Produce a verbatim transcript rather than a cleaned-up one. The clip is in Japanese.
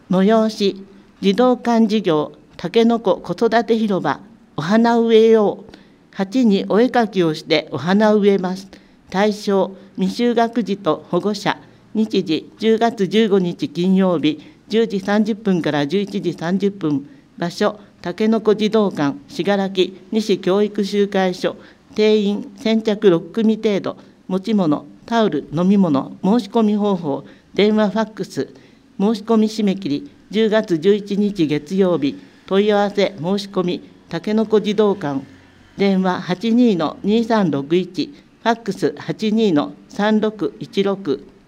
催し、児童館事業、たけのこ子育て広場、お花植えよう。はちにお絵かきをしてお花を植えます。対象、未就学児と保護者。日時、じゅうがつじゅうごにち金曜日、じゅうじさんじゅっぷんからじゅういちじさんじゅっぷん。場所、たけのこ児童館、信楽西教育集会所。定員、先着ろっくみ程度。持ち物、タオル、飲み物、申し込み方法、電話ファックス。申し込み締め切り、じゅうがつじゅういちにち月曜日。問い合わせ申し込み、たけのこ児童館。電話 はちにーのにさんろくいち、ファックス はちにーのさんろくいちろく。